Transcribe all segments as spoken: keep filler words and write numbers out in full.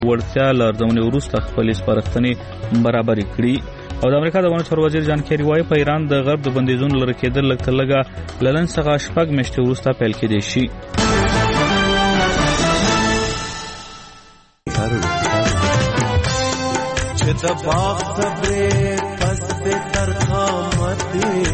ورتیا لارځونې وروسته خپل سپارښتنې برابر کړي. او د امریکا د ونو چارو وزیر جان کیری وايي په ایران د غرب د بندیزونو لرې کېدل لږ تر لږه له نن څخه شپږ میاشتې وروسته پیل کېدای شي. چې د باغ صبرې پس د ترخامت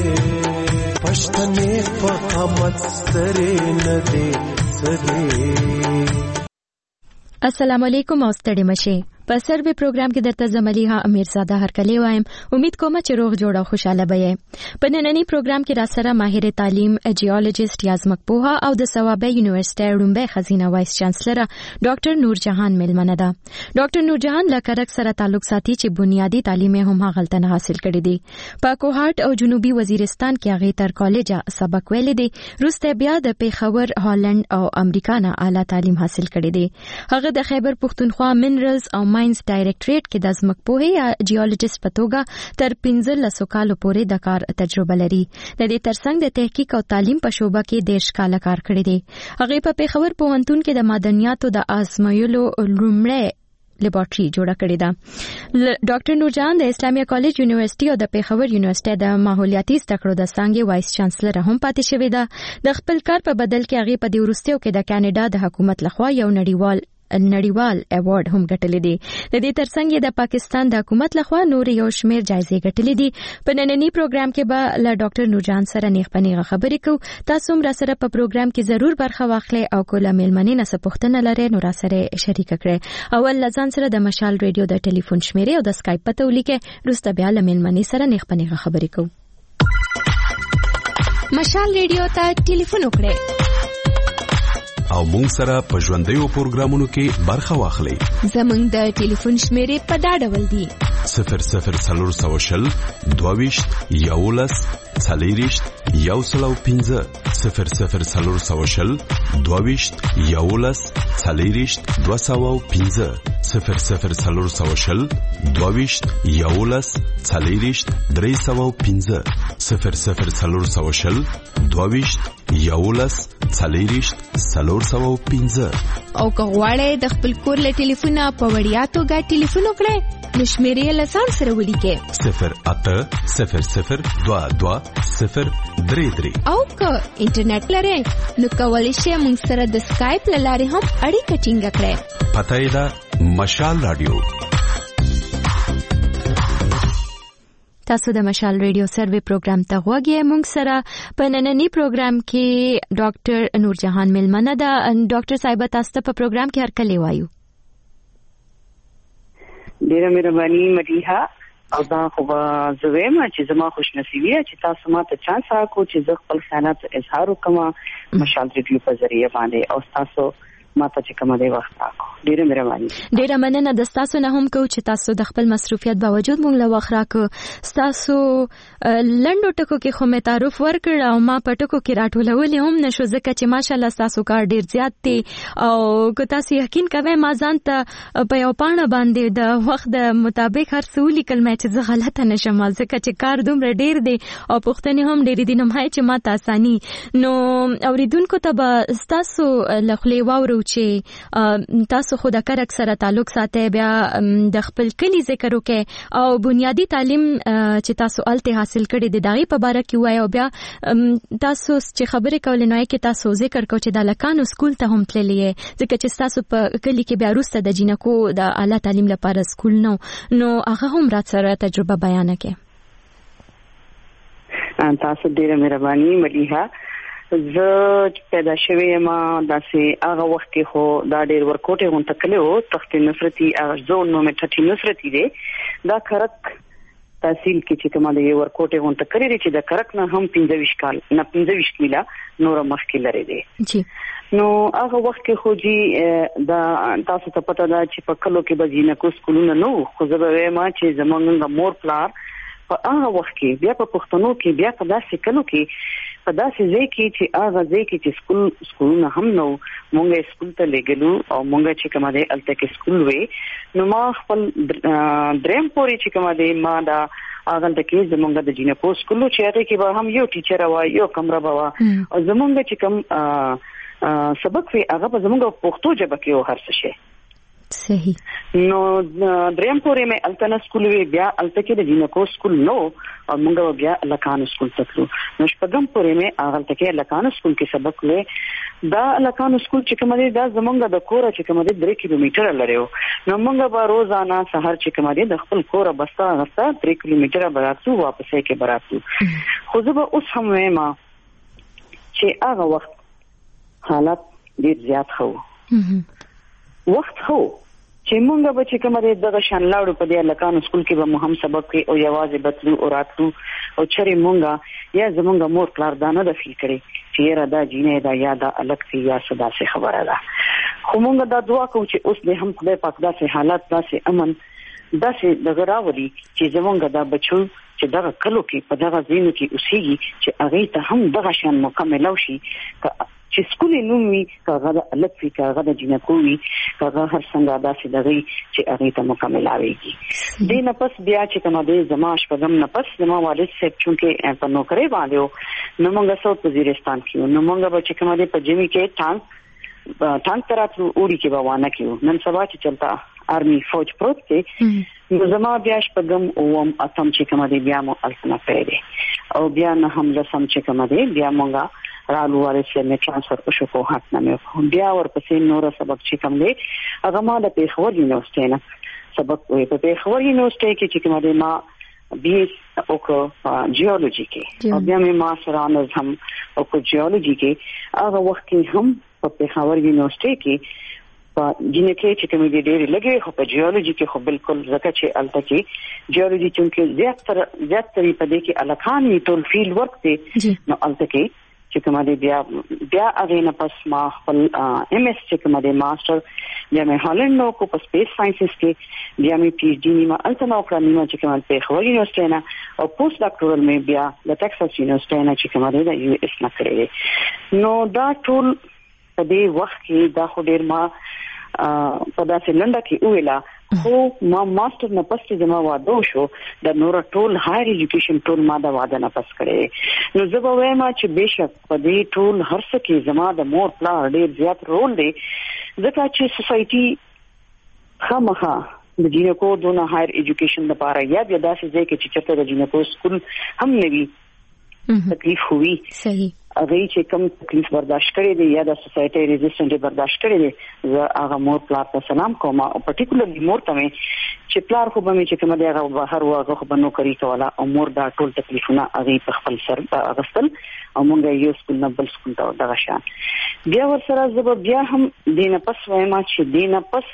پښتنې په قامت سترې نه دې سرې. السلام علیکم او ستړي مشه. په سروي پروګرام کې درته زملیها امیرزاده هرکلی وایم. امید کوم چې روغ جوړ او خوشاله بې. په نننی پروګرام کې را سره ماهر تعلیم جیولوژیست یازمک پوها او د ثوابه یونیورسيټي رومبه خزینه وایس چانسلر ډاکټر نور جهان ملمنه ده. ډاکټر نور جهان له کرک سره تعلق ساتي چې بنیادی تعلیم هم هغلته نه حاصل کړی دی. په کوهارت او جنوبي وزیرستان کې هغه تر کالج سبق ویل دي. روسته بیا د پیښور، هالند او امریکا نه اعلی تعلیم حاصل کړی دی. هغه د خیبر پختونخوا منرلز او ماینز ډایریکټریټ کې د ځمکپوهي یا جیولوژیست په توګه تر پنځلس کالو پورې د کار تجربه لري. د دې ترڅنګ د تحقیق او تعلیم په شوبه کې دیش کال کار کړی دی. هغه په پیښور پوهنتون کې د معدنیاتو د آزمایلو لومړی لیبارټري جوړه کړې ده. ډاکټر نورجهان د اسلامیه کالج یونیورسيټي او د پیښور یونیورسيټي د ماحولیاتي زده کړو د څانګې وایس چانسلر هم پاتې شوې ده. د خپل کار په بدل کې هغه په دې وروستیو کې د کاناډا د حکومت لخوا یو نړیوال نړیوال ایوارډ هم ګټلې دي. د دې ترڅنګ د پاکستان د حکومت لخوا نور یو شمیر جایزې ګټلې دي. په نننی پروګرام کې به له ډاکټر نورجهان سره نیغ پنیغه خبرې کوو. تاسو هم را سره په پروګرام کې ضرور برخه واخلئ او کوله میلمنې نه څه پوښتنه لرئ نو را سره شریک کړئ. اول لزان سره د مشال ریډیو د ټلیفون شمیرې او د اسکایپ پته ولیکئ. وروسته بیا له میلمنې سره نیغ پنیغه خبرې کوو. مشال ریډیو ته ټلیفون وکړئ او مونږ سره په ژوندیو پروګرامونو کې برخه واخلئ. زمونږ د ټلیفون شمیرې په دا ډول دي: صفر صفر څلور سوه شل دوهویشت یولس څلېرویشت یو سل او پنځه صفر صفر څلور سوه شل دوهویشت یولس څلېرویشت دوه سوه او پنځه صفر صفر څلور سوه شل دوهویشت یولس څلېرویشت درې سوه او پنځه صفر صفر څلور سوه شل دوهویشت یولس څلېرویشت څلور سوه او پنځه. او که غواړئ د خپل کور له ټلیفونه په وړیا توګه ټلیفون وکړئ نو شمیرې یې له ځان سره ولیکئ: صفر اته صفر صفر دوه دوه صفر درې درې. او که انټرنیټ لرئ نو کولی شئ موږ سره د اسکایپ له لارې هم اړیکه ټینګه کړئ. پته یې ده مشال رادیو. تاسو د مشال ریډیو سروي پروګرام ته غوږی. موږ سره په نننی پروګرام کې ډاکټر نور جهان ملمنه ده. ډاکټر صاحب تاسو ته په پروګرام کې هرکلی وایو. ډیره مهرباني مدیحه. او دا خو زویم چې زما خوش نصیبی چې تاسو ما ته چانس راکو چې زه خپل خیالات اظهار وکم مشال ریډیو په ذریعہ باندې او تاسو ما ته چې کوم دی وخت راکو. ډیره مهرباني. ډیره مننه د تاسو نه هم کو چې تاسو د خپل مصروفیت باوجود مونږ له وخت راکو. تاسو لندو ټکو کې خو مې تعارف ورکړ او ما په ټکو کې راټولولې هم نشو ځکه چې ماشالله تاسو کار ډیر زیات دی او که تاسو یقین کوئ ما ځان ته په یو پاڼه باندې د وخت د مطابق هر څه ولیکل مې چې زه غلطه نشم ځکه چې کار دومره ډیر دی او پوښتنې هم ډېرې دي نو مای چې ما ته اساني نو اوریدونکو ته به تاسو له خولې واورو چې تاسو خو د کرک سره تعلق ساتئ بیا د خپل کلی ذکر وکړئ او بنیادی تعلیم چې تاسو الته حاصل کړی دی دغه په باره کې وایي او بیا تاسو چې خبرې کولې نو کې تاسو ذکر کو چې د لکانو سکول ته هم تللی ځکه چې تاسو په کلی کې بیا وروسته د جینکو د اعلی تعلیم لپاره سکول نو نو هغه هم رات سره تجربه بیان کړئ. تاسو ډیره مهرباني مدیحه. زه پیدا شوې ما داسې هغه وخت کې خو دا ډېر ورکوټې غونډه کړې وو تخت نصرتي زون نو مې ټټي نصرتي دی دا کرک تحصیل کې چې کومه دی ورکوټې غونډه کړې دي چې د کرک نه هم پنځه ویشت کال نه پنځه ویشت میله نور مخکې لري دی. جی نو هغه وخت کې خو جی دا تاسو ته پته ده چې په کلو کې به جینکو سکولونه نو خو زه به وایم چې زمونږ مور پلار په هغه وخت کې بیا په پښتنو کې بیا په داسې کلو کې په داسې ځای کې چې هغه ځای کې چې سکول سکولونه هم نو مونږه سکول ته لګلو او مونږه چې کومه دی الته کې سکول وې نو ما خپل دریم پورې چې کومه دی ما دا هغه د کې زمونږ د جینکو سکول چې هغه کې به هم یو ټیچر و یو کمره و او زمونږ چې کوم سبق وی هغه په زمونږ پښتو ژبه کې هر څه شي صحیح. نو دریم پورې مې التنا سکول وی بیا الته کې د جنکو سکول نو او موږ بیا لکان سکول تکلو. نو شپږم پورې مې هغه تکه لکان سکول کې سبق وې. دا لکان سکول چې کوم دی دا زمونږ د کور چې کوم دی درې کیلومتره لري. نو موږ به روزانه سحر چې کوم دی د خپل کور بستا غستا درې کیلومتره براتو واپسې کې براتو. خو زه به اوس هم وایم چې هغه وخت حالت ډیر زیات خو وخت هو چې مونږ به چې کومه دغه شان لاړو په دې لکان سکول کې به مو هم سبق کې او یوازې بتلو او راتلو او چرې مونږه یا زمونږ مور پلار دا نه د فیل کړي چې را دا جینې دا یا دا الګ سی یا صدا سي خبره ده. خو مونږ دا دعا کوو چې اوس دې هم خدای پاک دا سي حالات دا سي امن دا سي دغه راوړي چې زمونږ دا بچو چې دغه کلو کې په دغه ځینو کې اوسېږي چې هغه ته هم دغه شان مکمل شي چې سکول نومي کاغه د الګ فی کاغه د جنکو وی کاغه هر څنګه داسې دغه چې هغه ته مکمل اويږي. دې نه پس بیا چې کومه دې زماش پغم نه پس زما والد صاحب چونکه په نوکری باندې نو موږ ساوث وزیرستان کې نو موږ به چې کومه دې په جمی کې ټانک ټانک تراتلو اوري کې روانه کیو. نن سبا چې چلتا آرمي فوج پروت کې نو زما بیا شپږم اوم اتم چې کومه دې بیا مو الفنا پیړې او بیا نه هم لسم چې کومه دې بیا مونږه رالو ورسې مې ترانسفر وشو په حق نه مې بیا ورپسې نور سبق چې کوم دی هغه ما د پیښور یونیورسيټي نه سبق وې په پیښور یونیورسيټي کې چې کوم دی ما بي اس او جیولوژي کې او بیا مې ماستر انرز هم او په جیولوژي کې هغه وخت کې هم په پیښور یونیورسيټي کې په جنکه چې کوم دی ډېر لګي خو په جیولوژي کې خو بالکل زکه چې الته کې جیولوژي چې زیات تر زیات تر په دې کې الکان وی ټول فیلډ ورک دی نو الته کې چې کومه دی بیا بیا هغه نه پس ما خپل ایم اس چې کومه دی ماستر بیا مې هالند نو کو په سپیس ساينسز کې بیا مې پی ایچ ډي نیمه الته نو کړم نیمه چې کومه په خوي یونیورسيټي نه او پوسټ ډاکټورل مې بیا د ټکساس یونیورسيټي نه چې کومه دی د یو اس نه کړې. نو دا ټول په دې وخت کې دا خو ډیر ما په داسې لنډه کې ویلا خو ما ماستر نه پس چې زما واده شو د نور ټول هایر ایجوکیشن ټول ما د واده نه پس کړې. نو زه به وایم چې بهشک په دې ټول هر څه کې زما د مور پلار ډېر زیات رول دی ځکه چې سوسايټي خامخا د جینکو دونه هایر ایجوکیشن لپاره یا د داسې ځای کې چې چرته د جینکو سکول هم نه وي تکلیف ہوئی صحیح هغه چې کوم تکلیف برداشت کړي دي یا د سوسايټي ریزिस्टेंट برداشت کړي دي زه هغه مور پلار ته سلام کوم او پرټیکولرلی مور ته چې پلار خو به مې چې کوم دی هغه بهر واغه خو بنو کوي کولا او مور دا ټول تکلیفونه هغه په خپل سر اغستل او مونږ یو سکول نه بل سکول ته دغه شان بیا ورسره زه بیا هم دینه پس وایم چې دینه پس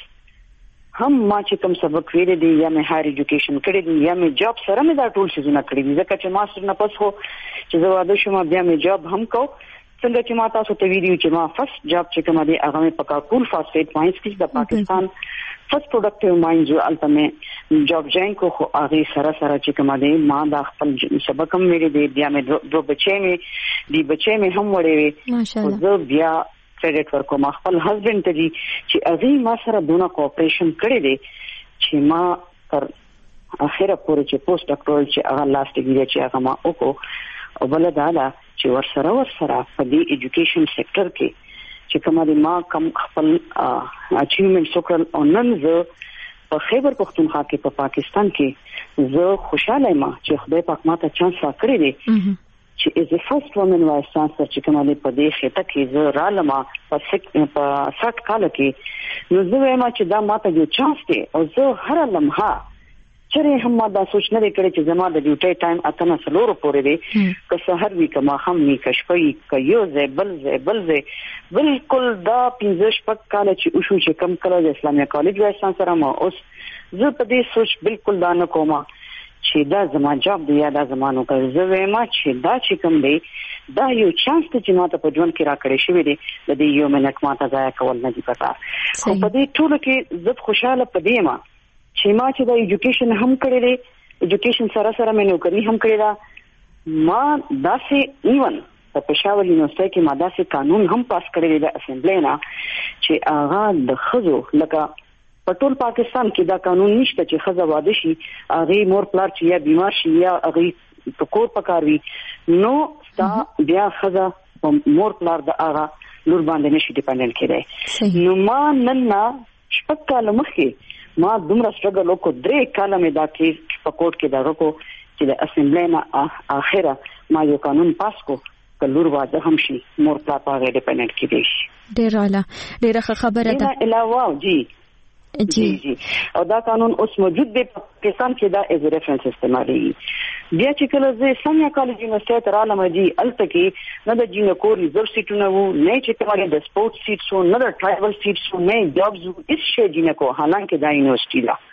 هم ما چې کوم سبق ویل دي یا مې هایر ایجوکیشن کړی دی یا مې جاب سره مې دا ټول څه نه کړی ځکه چې ماستر نه پس هو چې زه واده شوم بیا مې جاب هم کو څنګه چې ما تاسو ته ویډیو چې ما فرست جاب چې کوم دی هغه مې پکا کول فاسفیټ ماینز کې د پاکستان فرست پروډکټیو ماینز الټیمیټ جاب جاین کو خو هغه سره سره چې کوم دی ما دا خپل سبق هم ویل دي بیا مې دوه بچې مې دی بچې مې هم وړې ماشاءالله زه بیا کریډټ ورکوم خپل هسبند ته دي چې هغه ما سره دونه کوآپریشن کړی دی چې ما تر اخره پورې چې پوسټ ډاکټورل چې هغه لاست ډیګري چې هغه ما وکړو او بل دا دا چې ورسره ورسره په دې ایجوکیشن سېکټر کې چې کومه ما کم خپل اچیومنټ وکړل او نن زه په خیبر پختونخوا کې په پاکستان کې زه خوشاله یم چې خدای پاک ماته چانس راکړی دی چې از ا فرست وومن وایس چانسلر چې کومه په دې خطه کې زه رالم په سک په سات کال کې نو زه وایم چې دا ماته یو چانس دی او زه هر لمحه چرې هم ما دا سوچ نه کړی چې زما د ډیوټي ټایم اتنه سلور پورې دی که سحر وی کما هم می کشپي ک یو ز بل ز بل ز بالکل دا پنځه شپږ کال چې او شو چې کم کله د اسلامي کالج وایس چانسلر ما اوس زه په دې سوچ بالکل دا نه کوم چې دا زما جاب دی یا دا زمانو کوي زه وایم چې دا چې کوم دی دا یو چانس چې ماته په ژوند کې راکړی شوی دی د دې یو منټ ماته ځای کول نه دی پتا خو په دې ټول کې زه خوشاله پدې ما چې ما چې دا ایجوکیشن هم کړی دی ایجوکیشن سره سره مې نوکری هم کړی دا ما داسې ایون په پېښور یونیورسيټي کې ما داسې قانون هم پاس کړی دی د اسمبلی نه چې هغه د خزو لکه په ټول پاکستان کې دا قانون نشته چې خزه واده شي هغه مور پلار چې یا بیمار شي یا هغه په کور پکاروي نو ستا بیا خزه مور پلار د هغه لور باندې نشي ډیپندنت کېدای نو ما نن نه شپږ کاله مخکې ما دومره سټرګل وکړ، درې کاله مې دا کې په کوټ کې دا وکړو چې د اسمبلی نه اخره ما یو قانون پاس کو کلور واده هم شي مور پلا پاغه ډیپندنت کې دی شي. ډیر اعلی، ډیره خبره ده. علاوه جی جی جی او دا قانون اوس موجود دی په پاکستان کې، دا ایز ریفرنس استعمالي. بیا چې کله زه سمیا کالج یونیورسيټي ته رالم جی الته کې نه د جینکو ریزرو سیټونه وو، نه چې کومه د سپورت سیټس وو، نه د ټرایبل سیټس وو، نه جابز وو، هیڅ شی جینکو. حالانکه دا یونیورسيټي ده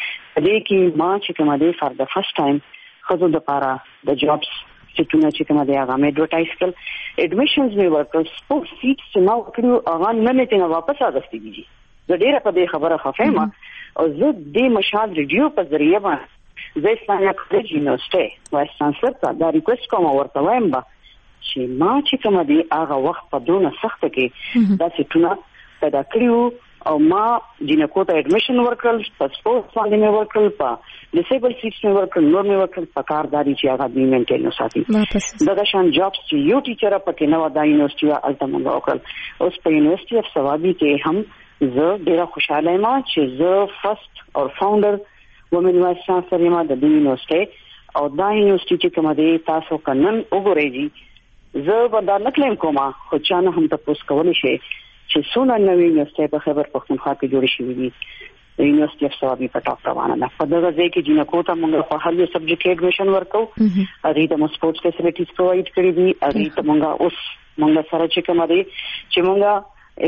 دې کې ما چې کومه دی فار د فرست ټایم خزو د پاره د جابز سیټونه چې کومه دی هغه مې اډورټایز کړل، اډمیشنز مې ورکړل، سپورت سیټس چې ما وکړو هغه نه مې څنګه واپس راغستې دي. زه ډیره په دې خبره خفه یم او زه د مشال ریډیو په ذریعہ باندې زه اسلامي کالج یونیورسيټي وایس چانسلر ته دا ریکوست کوم ورته وایم با چې ما چې کوم دی هغه وخت په دونه سخت کې دا سیټونه پیدا کړیو او ما جنکو ته اډمیشن ورکړل، په سپورت باندې مې ورکړل، په ډیسیبل سیټس مې ورکړل، نور مې ورکړل، په کارداري چې هغه دې مینټین وساتي. دا شان جابس چې یو ټیچر په کې نو دا یونیورسيټي التمنګ وکړل. اوس په یونیورسيټي اف ثوابي کې هم زه ډیره خوشاله یم چې زه فرست او فاونډر وومن وایس چانسلر یم د دې یونیورسيټي او دا یونیورسيټي چې کومه دی تاسو کنن وګورئ. زه به دا نکلم کومه خو چانه هم تاسو کولی شئ چې څونه نوې یونیورسيټي په خبر پښتونخوا کې جوړې شوې دي. د یونیورسيټي اف ثوابي په ټاپ روانه ده. په دغه ځای کې جنکو ته موږ په هر یو سبجیکټ کې اډمیشن ورکو، هغه د سپورتس فیسیلیټیز پرووایډ کړې دي، هغه ته موږ اوس موږ سره چې کومه دی چې موږ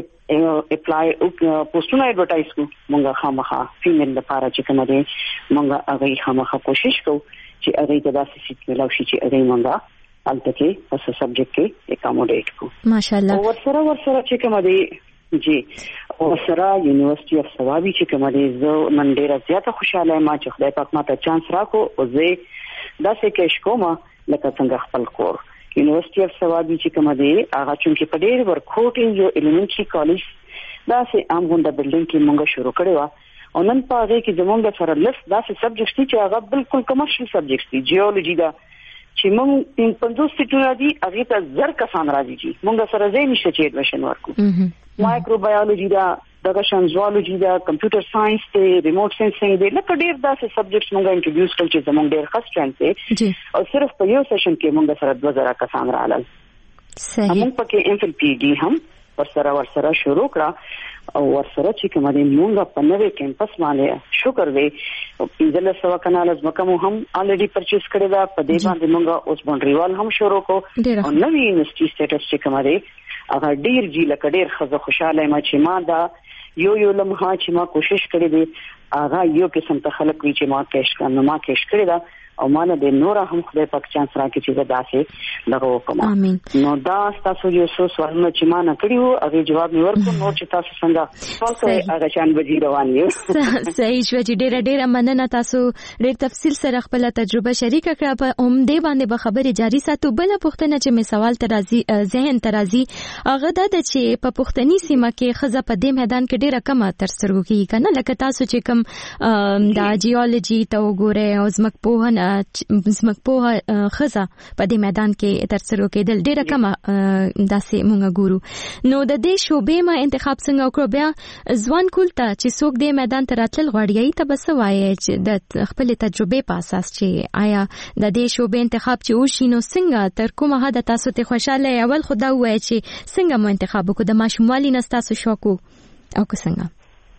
اپلای پوسټونه اډورټایز کو، مونږه خامخا فیمیل لپاره چې کومه دی مونږه هغه خامخا کوشش کوو چې هغه ته داسې سیټ ملاوي شي چې هغه مونږه الته کې په سبجیکټ کې اکاموډیټ کو. ماشاءالله. او ورسره ورسره چې کومه دی جی او سره یونیورسيټي اف ثوابي چې کومه دی زه نن ډیره زیاته خوشاله یم چې خدای پاک ماته چانس راکو او زه داسې کې شکوم لکه څنګه خپل کور. یونیورسيټي اف ثوابي چې کومه دی هغه چې په ډېر ورکوټ یو ایلیمنټري کالج دا سه عام غونډه بلډینګ کې مونږ شروع کړو او نن په هغه کې زمونږ سره لس دا سه سبجیکټس چې هغه بالکل کمرشل سبجیکټس دي. جیولوژي دا چې مونږ پنځوس سیټونه دي هغه ته زر کسان راځي چې مونږ سره ځای نشته چې اډمیشن ورکو. مایکروبایولوژي دا دغه شان زوالوجي دا کمپیوټر ساينس ته ریموټ سنسینګ دی لکه ډېر داسې سبجیکټس مونږه انټروډیوس کړل چې زمونږ ډېر خاص چانس دی او صرف په یو سیشن کې مونږ سره دوه زره کسان راغلل. صحیح. موږ پکې ایم فل پی ډي هم ورسره ورسره شروع کړه او ورسره چې کومه دی مونږ په نوې کیمپس باندې شکر دی پنځله سو کنال ځمکه مو هم الریډي پرچیز کړې ده. په دې باندې مونږ اوس باونډریوال هم شروع کو او نوې یونیورسيټي سټیټس چې کومه دی هغه ډېر جی لکه ډېر خزه خوشاله یم چې ما دا یو یو لمحه چې ما کوشش کړې دي هغه یو قسم ته خلک وی چې ما کېش کړم ما کېش کړی دا او مانه د نور هم خدای پاک چانس راکړي چې دا داسې دغه وکم. امين. نو دا تاسو یو څه سوالونه چې ما نه کړیو هغه جواب مې ورکړ. نو چې تاسو څنګه سوال کوئ هغه چان بجې روان یو. صحیح شو چې ډېر ډېر مننه تاسو ډېر تفصیل سره خپل تجربه شریک کړه. په اوم دې باندې به خبرې جاری ساتو. بل پوښتنه چې مې سوال ترازی ذهن ترازی هغه د چې په پښتني سیمه کې خزه په دې میدان کې ډېر کم تر سترګو کې کنه لکه تاسو چې کوم دا جیولوژي ته وګوره او زمک په زمک په خزه په دې میدان کې تر څو کېدل ډیره کم داسې مونږ ګورو. نو د دې شوبې ما انتخاب څنګه وکړو؟ بیا ځوان کول ته چې څوک دې میدان ته راتلل غواړي ته بس وایي چې د خپل تجربې په اساس چې آیا د دې شوبې انتخاب چې وشي نو څنګه تر کومه حد تاسو ته خوشاله اول خدا وایي چې څنګه مو انتخاب وکړو د ماشوموالي نه تاسو شوکو او څنګه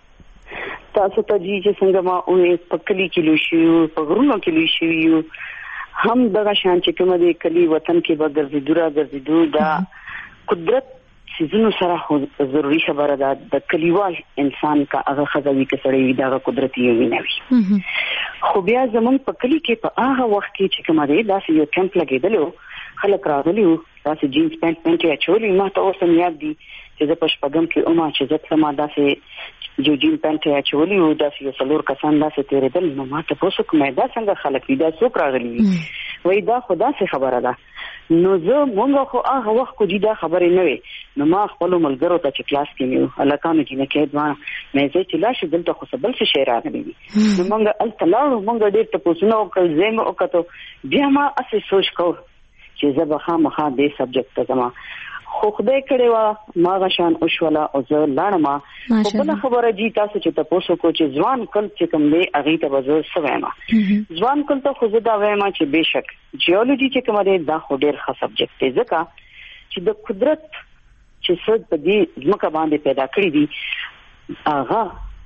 تاسو ته جی چې څنګه ما اونې په کلی کې لوشیو په غرونو کې لوشیو هم دغه شان چې کومه د کلی وطن کې به ګرځېدو را ګرځېدو دا قدرت سيزونو سره ضروري خبره ده. د کلیوال انسان کا هغه خزوي کې سړی دا قدرت یې وینوي. خو بیا زمون په کلی کې په هغه وخت کې چې کومه ده داسې یو کیمپ لګېدلو خلک راغلیو داسې جینز پینټ پینټ یې اچولي. ما ته اوس هم یاد دي چې زه په شپږم کې اومه چې زه تلم داسې جو جین پینټ یې اچولي وو داسې یو څلور کسان داسې تېرېدل. نو ما ته پوښتنه کومه دا څنګه خلک دي دا څوک راغلي وي وایي دا خو داسې خبره ده. نو زه مونږ خو هغه وخت کو دي دا خبرې نه وي. نو ما خپل ملګرو ته چې کلاس کې نیو هلکانو چې نه کې دوه مې زه چې لاشه دلته خو سبل څه شی راغلي دي. نو مونږ التلاو مونږ ډېر ته پوښتنه وکړل زم وکړو بیا ما اسې سوچ کو چې زه به خامخا دې سبجیکټ ته ځم. خو خدای کړي وا ما غشان او شولا او زه لاړم. په بل خبره جی تاسو چې تاسو کو چې ځوان کل چې کوم دی هغه ته وزو سویما ځوان کل ته خو زه دا وایم چې بهشک جیولوژي چې کوم دی دا خو ډیر ښه سبجیکټ دی ځکه چې د قدرت چې څه په دې ځمکه باندې پیدا کړی دي هغه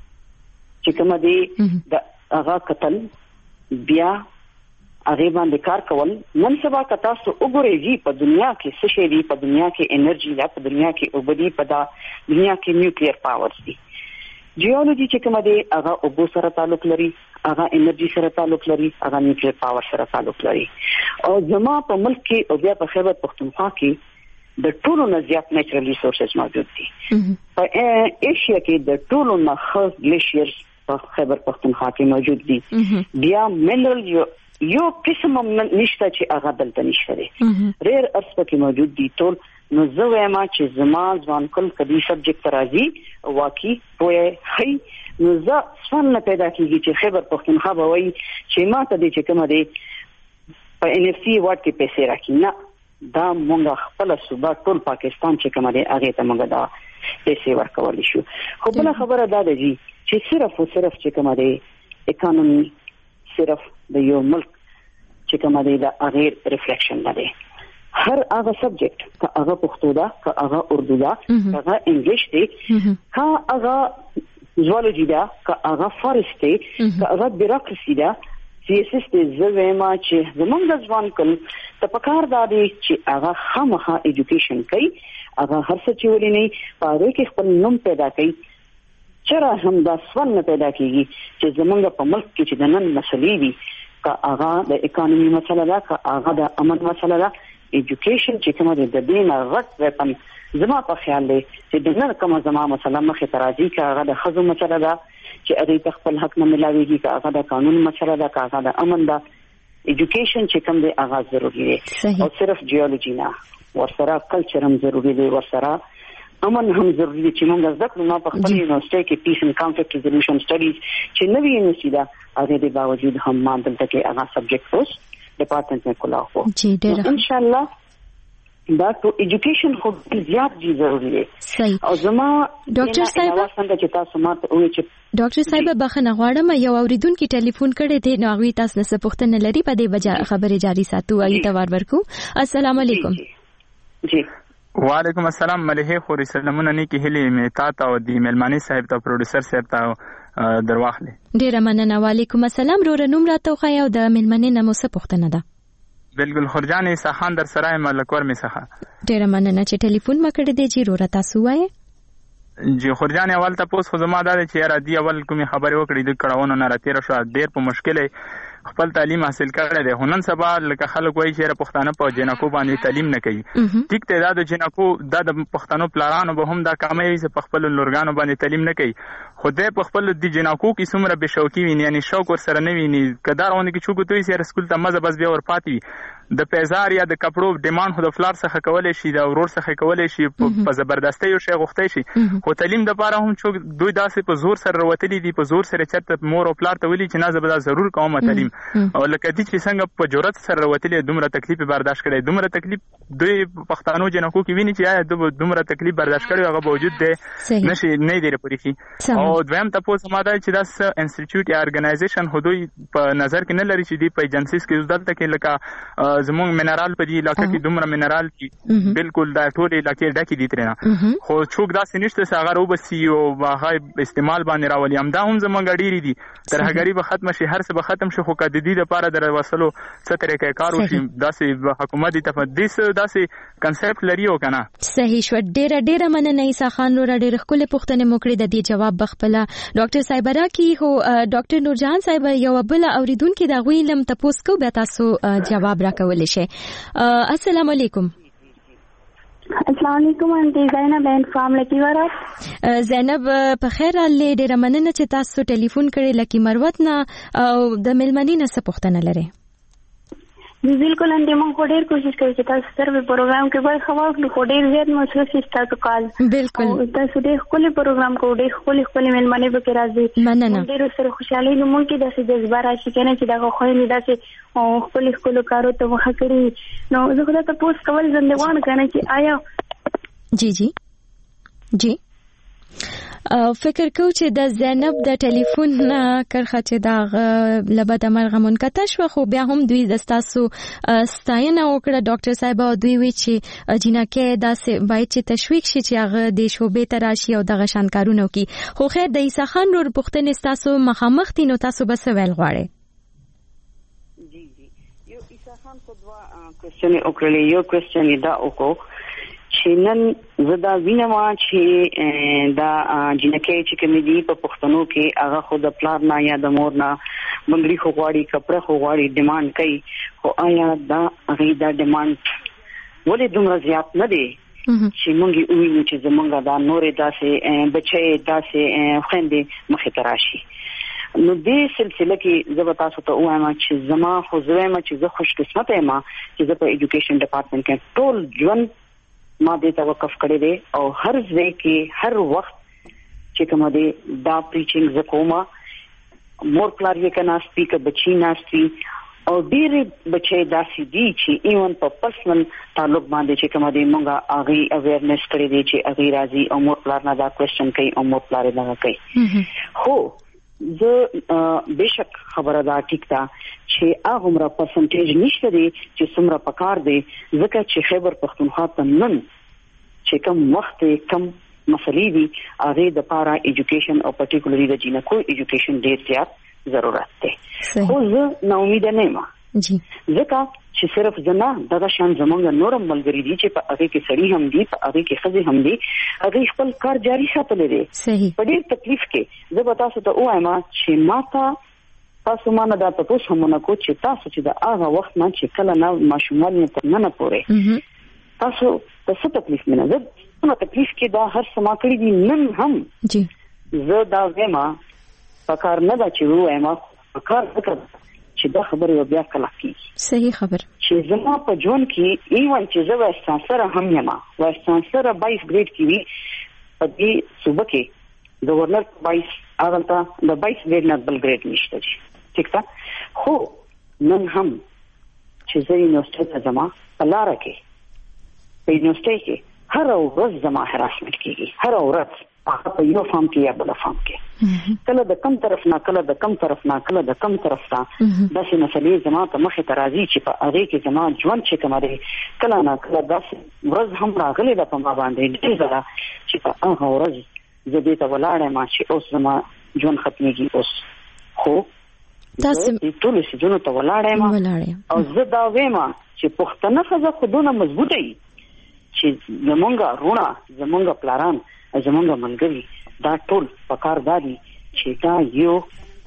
چې کوم دی د هغه قتل بیا هغه باندې کار کول نن سبا که تاسو وګورئ په دنیا کې څه شي دی په دنیا کې انرژي ده په دنیا کې اوبدي په دنیا کې نیوکلیر پاورز دي. جیولوژي چې کوم دی هغه اوبو سره تعلق لري هغه انرژي سره تعلق لري هغه نیوکلیر پاور سره تعلق لري او زما په ملک کې او بیا په خیبر پختونخوا کې د ټولو نه زیات نیچرل ریسورسز موجود دي. په ایشیا کې د ټولو نه خاص گلیشیرز په خیبر پختونخوا کې موجود دي. بیا منرل یو یو قسم نشته چې هغه دلته نشته دي. ډېر ارس پکې موجود دي ټول. نو زه وایم چې زما ځوان کل کدي سبجیکټ راځي واقعي پوهه هي نو زه څنګه پیدا کیږي چې خیبر پختونخوا به وایي چې ما ته دې چې کوم دی په ان اف سی وارد کې پیسې راکې نه دا مونږ خپل صوبه ټول پاکستان چې کوم دی هغه ته مونږ دا پیسې ورکول شو. خو بل خبره دا ده چې صرف او صرف چې کوم دی اکانومي صرف د یو ملک چې کوم دی دا غیر ریفلیکشن نه دی. هر هغه سبجیکټ که هغه پښتو ده که هغه اردو ده که هغه انګلیش دی که هغه زوالوجي ده که هغه فارست دی که هغه بیروکراسي ده سیاست دې زه وایم چې زمونږ د ځوان کل ته پکار دا دی چې هغه خامخا ایجوکیشن کوي هغه هر څه چې ولې نه پاره کې خپل نوم پیدا کوي. چرا هم دا سوال نه پیدا کیږي چې زمونږ په ملک کې چې د نن مسلې دي که هغه د اکانومي مسله ده که هغه د امن مسله ده ایجوکیشن چې کومه د دین غټ وپن زما په خیال دی چې د نن کومه زما مسله مخه تراځي که هغه د خزو مسله ده چې هغه خپل حق نه ملاويږي که هغه د قانون مسله ده که هغه د امن ده ایجوکیشن چې کوم دی هغه ضروري دی او صرف جیولوژي نه ورسره کلچر هم ضروري دی ورسره امن هم ضروري دي چې موږ زده کړو. نو په خپل یونیورسيټي کې پیس اند کانفلکټ ریزولوشن سټډیز چې نوې یونیورسيټي ده هغه د باوجود هم ما دلته کې هغه سبجیکټ اوس ډپارټمنټ میں کولا هو جی ډېر ان شاء الله دا ټو ایجوکیشن خو زیات جی ضروري دی. صحیح. او زما ډاکټر صاحب څنګه چې تاسو ماته وایي چې ډاکټر صاحب بخښنه غواړم یو اوریدونکو ټلیفون کړی دی نو هغه تاسو نه څه پوښتنه لري په دې بجا خبره جاری ساتو هغه ته ور ورکو. السلام علیکم. جی وعلیکم السلام. ملهه خوري سلامونه نیکی هلي می تا ته او دی ملمانی صاحب ته پروډوسر صاحب ته درواخلي. ډیره مننه. وعلیکم السلام. رو رنوم راته خو یو د ملمنې نه مو څه پوښتنه ده؟ بالکل خورجان سخان در سرای ملکور می څخه. ډیره مننه چې ټلیفون ما کړی دی چې رو را تاسو وایي. جی خورجان اول ته پوس خو زما دا چې را دی اول کومي خبره وکړې د کړهونو نه راتیر شو ډیر په مشکله خپل تعلیم حاصل کړی دی. هنن سبا لکه خلک وایي چې پښتانه په جنکو باندې تعلیم نه کوي. ټیک ته دا د جنکو د پښتنو پلارانو به هم دا کامه یې په خپل لورګانو باندې تعلیم نه کوي. خدای په خپل د جنکو کې څومره به شوقي وي یعنی شوق ور سره نه ویني کدارونه کې چوکو توي سره سکول ته مزه بس بیا ور پاتې د پیزار یا د کپړو ډیماند خو د فلار څخه کولای شي د ورور څخه کولای شي په زبردستۍ او شی غوښتي شي. خو تعلیم د پاره هم چوک دوی داسې په زور سره وروتلی دي په زور سره چرته مور او پلار ته ویلي چې نه زبدا ضرور کوم تعلیم او لکه دې چې څنګه په جرأت سره وروتلی دومره تکلیف برداشت کړي دومره تکلیف دوی پښتانو جنکو کې ویني چې آیا دومره تکلیف برداشت کړي هغه موجود دی نشي نه دی لري. او دویم تاسو ما دا چې دا انسټیټیوټ یا ارګنایزیشن هدوی په نظر کې نه لري چې دی په ایجنسیز کې دلته کې لکه زموږ منرال په دې علاقې کې دومره منرال کې بالکل دا ټول علاقې ډکې دي ترنه خو څوک دا سنشته څنګه رو بسي او هغه استعمال باندې راولي هم دا هم زمونږ ډیری دي تر هغه به ختم شي هر څه به ختم شي خو کده دي د پاره در وسلو څه طریقې کار وشي داسې حکومت ته تفدیس داسې کنسپټ لري او کنه. صحیح شو. ډیره ډیره مننه عیسی خان رو ډیره خپل پوښتنه موکړه د دې جواب بخپله ډاکټر صاحب راکی هو ډاکټر نورجان صاحب یو بل اوریدونکو دا غوی لم تاسو کو به تاسو جواب راکول شي. السلام علیکم. السلام علیکم انټي زینب ان فرام لکی ورات. زینب په خیر الله ډیره مننه چې تاسو ټلیفون کړی لکی مروت نه او د ملمنې نه څه پوښتنه لري؟ بالکل انډي مونږ خو ډېر کوشش کوي چې تاسو سره په پروګرام کې به خبرو خو ډېر زیات مصروف تاسو کال بالکل تاسو ډېر خپل پروګرام کو ډېر خپل خپل ملمنې به کې راځي مننه ډېر سره خوشالي نو مونږ کې داسې جذبه راشي کنه چې دا خو نه داسې خپل خپل کارو ته مخ کړی نو زه خدای ته پوس کول زندګان کنه چې آیا جی جی جی فکر کو چې د زینب د ټلیفون کرخه چې دا لبد مرغه منقطع شو خو بیا هم دوی د تاسو ستاینه وکړه ډاکټر صاحب او دوی وی چې جنکه داسې باید چې تشویق شي چې هغه د شوبې تراشي او دغه شان کارونه کوي خو خیر د عیسی خان نور پښتنې تاسو مخامخ دي نو تاسو بس ویل غواړئ. جی جی یو عیسی خان کو دوا کوېسچن وکړلی یو کوېسچن دا وکړو چې نن زدا وینما چې دا جنکه چې کوم دي په پښتنو کې هغه خو د پلار نه یا د مور نه منګړي خو غواړي کپڑے خو غواړي ډیماند کوي خو آیا دا هغه دا ډیماند ولې دومره زیات نه دی چې مونږ وینو چې زمونږ دا نورې داسې بچي داسې خويندې مخې ته راشي. نو دې سلسله کې زه به تاسو ته وایم چې زما خو زما چې زه خوش قسمت یم چې زه په ایجوکیشن ډپارټمنټ کې ټول ژوند ما دې توقف کړی دی او هر ځای کې هر وخت چې کوم دی دا پریچینګ زکوما مور پلار یې کنه سپیکر بچی ناشتي او ډېر بچي داسې دي چې ایون په پرسنل تعلق باندې چې کوم دی مونږه اغي اویرنس کړی دی چې اغي راځي او مور پلار نه دا کوېسچن کوي او مور پلار نه کوي. خو زه بشک خبره دا ټیک ده چې هغه عمره پرسنټیج نشته دی چې څومره پکار دی ځکه چې خیبر پختونخوا ته نن چې کوم وخت کم مسلې دي هغه د پارا ایجوکیشن او پرټیکولرلی د جینکو ایجوکیشن ډیر زیات ضرورت دی. خو زه نو امید نه یم جی ځکه چې صرف زنا دغه شان زمونږ نورم ملګری دي چې په هغه کې سړی هم دي په هغه کې خځې هم دي هغه خپل کار جاری ساتلی دي په ډېر تکلیف کې. زه به تاسو ته وایم چې ماته تاسو مانه دا تاسو همونه کو چې تاسو چې دا هغه وخت نه چې کله نه ماشومان تر نه نه پورې تاسو د څه تکلیف نه زه نو تکلیف کې دا هر سما کړی دي نن هم جی زه دا زما پکار نه دا چې وایم پکار وکړم چې دا خبره بیا کله کیږي. صحیح خبر چې زما په ژوند کې ایون چې زه وایس چانسلر هم یم وایس چانسلر بایس ګریډ کې وی په دې صوبه کې گورنر بایس هغه ته د بایس ګریډ نه بل ګریډ نشته ٹھیک ده. خو نن هم چې زه یونیورسيټي ته ځم په لار کې په یونیورسيټي کې هر ورځ زما هراسمنت کیږي هر ورځ هغه په یو فارم کې یا بل فارم کې کله د کم طرف نه کله د کم طرف نه کله د کم طرف نه داسې مسلې زما ته مخې ته راځي چې په هغه کې زما ژوند چې کوم دی کله نه کله داسې ورځ هم راغلي ده په ما باندې ډېر زړه چې په هغه ورځ زه دې ته ولاړم چې اوس زما ژوند ختمېږي اوس خو تاسو ټول څه جنو ته ولاړم او زه دا وایم چې پښتنه ښځه خودونه مضبوطه وي چې زمونږ رونه زمونږ پلاران زمونږ ملګری دا ټول پکار دادي چې دا یو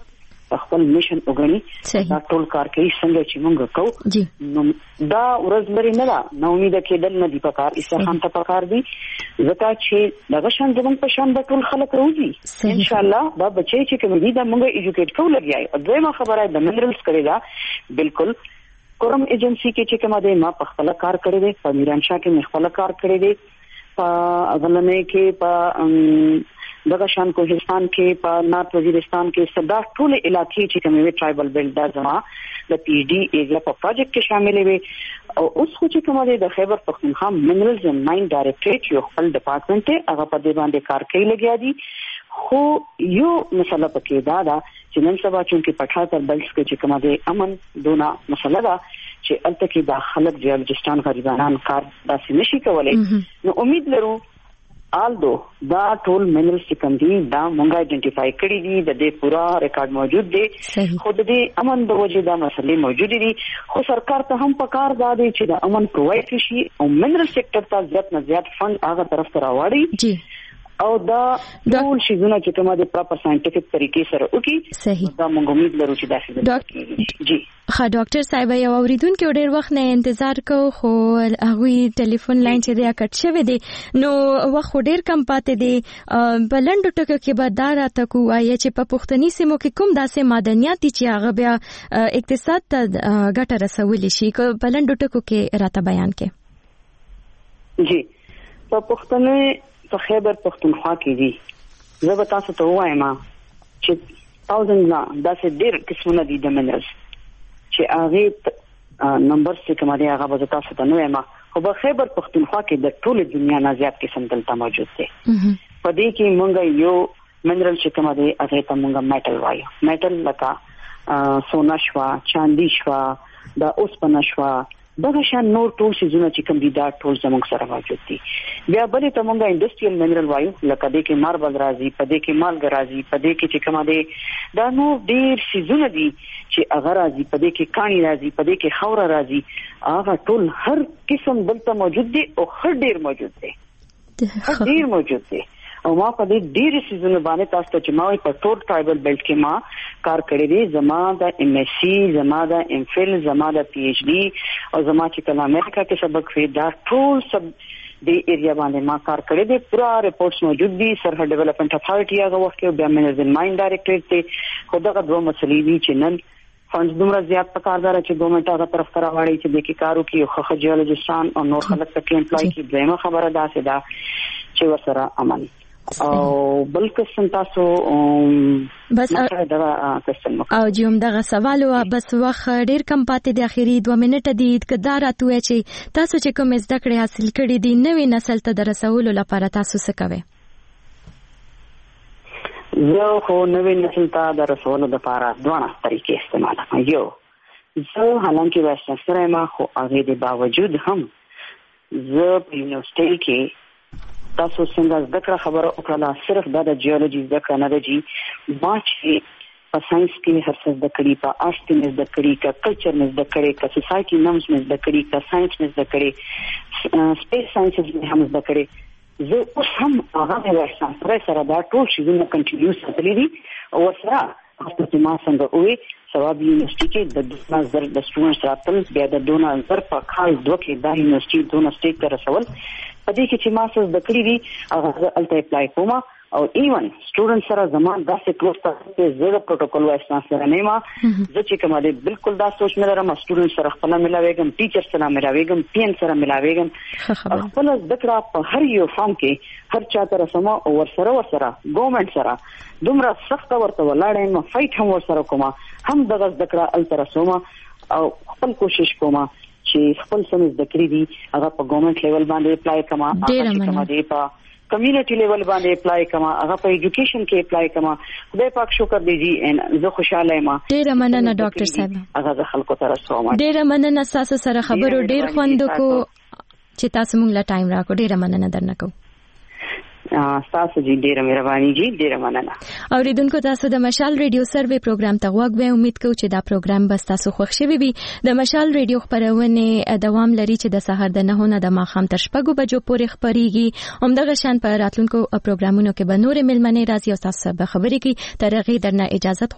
خپل میشن وګڼي دا ټول کار کوي څنګه چې مونږ کوو نو دا ورځ لري نه دا نو امید کېدل نه دی پکار عیسی خان ته پکار دی ځکه چې دغه شان زمونږ په شان د ټول خلک روزي ان شاء الله دا بچي چې کوم دي دا مونږ ایجوکیټ کوو لګیای او دویمه خبره د منرالز کړی دا بالکل کورم ایجنسی کې چې کومه ده ما په خپل کار کړی دی په میرانشاه کې مې خپل کار کړی دی په غلنې کې په دغه شان کوهستان کې په نارت وزیرستان کې صدا ټول علاقې چې کومې ټرایبل بیلټ دا زما د پی ډي ایریا په پروجیکټ کې شامل وي او اوس خو چې کومه ده د خیبر پختونخوا منرالز اینڈ ماین ډایریکټریټ یو خپل ډپارټمنټ ته هغه په دې باندې کار کوي لګیا دي. خو یو مسله پکې دا ده چې نن سبا چې په ټاکر بلس کې چې کومه ده امن دونه مسله ده چې الته کې د خلک جیولوجستان غریبانان کار داسې نشي کولای. نو امید لرو آلدو دا ټول منرالز چې کوم دي دا مونږه ایډنټیفای کړی دي د دې پورا ریکارډ موجود دی خو د دې امن د وجې دا مسلې موجود دي خو سرکار ته هم پکار دا دی چې د امن پرووایډ شي او منرال سېکټر ته زیات نه زیات فند هغه طرف ته راوړي جی او دا ټول شیزونه چې کومه د پراپر ساينټیفیک طریقې سره وکي دا موږ امید لرو چې دا څه جی ښه ډاکټر صاحب یو اوریدونکو ډېر وخت نه انتظار کو خو هغه ټلیفون لاین چې دا کټ شوی دی نو وخت ډېر کم پاتې دی په لنډو ټکو کې به دا راته کوی چې په پښتني سیمو کې کوم داسې معدنیات چې هغه بیا اقتصاد ته ګټه رسولي شي په لنډو ټکو کې راته بیان کړئ. جی په پښتني په خیبر پختونخوا کې دي زه به تاسو ته وایم چې تاوزند نه داسې ډېر قسمونه دي د منرالز چې هغه نمبر څه کومه دی هغه به تاسو ته نو وایم خو په خیبر پختونخوا کې د ټوله دنیا نه زیات قسم دلته موجود دي. په دې کې موږ یو منرال چې کوم دی هغه ته موږ میټل وایو. میټل لکه سونا شوا، چاندي شوا، دا اوسپنه شوا، دغه شان نور ټول شیزونه چې کوم دي دا ټول زموږ سره موجود دي. بیا بلې ته موږ انډستریال منرال وایو، لکه دې کې ماربل راځي، په دې کې مالګه راځي، په دې کې چې کوم دی دا نور ډیر شیزونه دي چې هغه راځي، په دې کې کاني راځي، په دې کې خوره راځي، هغه ټول هر قسم دلته موجود دي او هر ډیر موجود دي، هر ډیر موجود دي. او ما په دې ډیر شیزونه باندې تاسو ته چې ما په ټول ټرایبل بیلټ کې ما کار کړی دی. زما د ایم ایس سی، زما د ایم فل، زما د پی ایچ ډی او زما چې کله امریکا کې سبق وی دا ټول سب د ایریا باندې ما کار کړی دی. پورا ریپورتس موجود دي. سرحد ډیولپمنٹ اتھارټي هغه وخت کې بیا منیجمنت ماین ډایریکټریټ ته خو دغه دوه مسلې دي چې نن فنډز دومره زیات پکاردار چې ګورنمنت هغه طرف ته راوړي چې د کې کارو کې خو خو جیولوجستان او نور خلک پکې امپلای کی. دیمه خبره ده چې دا چې وسره عمل او بل قسم تاسو بس او جوم دغه سوال او بس وخت ډیر کم پاتې د اخیری دوه منټه دي کدا راتوي چې تاسو چې کوم زده کړې حاصل کړې دي نوې نسل ته درسولو لپاره تاسو څه کوئ؟ زه خو نوې نسل ته درسولو لپاره دوه طریقې استعمال کوم. یو زه حالانکه وایس چانسلر یم خو هغه د باوجود هم زه په یونیورسيټي کې تاسو څنګه زده کړه خبره وکړه صرف دا د جیولوژي زده کړه نه دی. ما چې په ساينس کې هر څه زده کړی، په آرټس کې زده کړی، کا کلچر مې زده کړی، کا سوسایټي نمز مې زده کړی، کا ساينس مې زده کړی، سپیس ساينسز مې هم زده کړی. زه اوس هم هغه وایسم پر سره دا ټول شیونه کنټینیو ساتلې دي او سره تاسو ما څنګه وې سبب یونیورسيټي کې د دوه نظر د سټوډنټس راتل بیا د دوه نظر په کال دوه کې د یونیورسيټي دوه سټیټ ته رسول. په دې کې چې ما څه زده کړی دي هغه الته اپلای کوم او ایون سټوډنټ سره زمان داسې کلوز ته زه پروتوکول وایس چانسلر نه ما زه چې کوم دې بالکل دا سوچ نه لرم سټوډنټ سره خپل ملاويګم، ټیچر سره ملاويګم، پی ان سره ملاويګم. خپل زده کړه په هر یو فارم کې هر چا ته رسمه او ور سره ور سره ګورنمنت سره دومره سخت ورته ولاړم نو فایټ هم ور سره کوم هم دغه زده کړه ال تر سوما او خپل کوشش کوم چې خپل سم زده کړی دي هغه په ګورنمنت لیول باندې اپلای کما هغه کوم دي په کمیونټي لیول باندې اپلای کما هغه په ایجوکیشن کې اپلای کما. خدای پاک شکر دی جی ان زه خوشاله یم. ډیر مننه ډاکټر صاحب. هغه خلکو ته رسوم. ډیر مننه تاسو سره خبرو ډیر خوند کو چې تاسو موږ لا ټایم راکو. ډیر مننه درنه کو. تاسو جی ډیره مهرباني جی ډیره مننه. اوریدونکو تاسو د مشال ریډیو سروې پروګرام ته غوږ وې. امید کوم چې دا پروګرام بس تاسو خوښ شوي وي. د مشال ریډیو خبرونه دوام لري چې د سحر د نه نه د ماخام تر شپږو بجو پورې خبريږي. همدغه شان په راتلونکو پروګرامونو کې به نور ملمنې راځي او تاسو به خبرې کوي. تر هغه درنه اجازه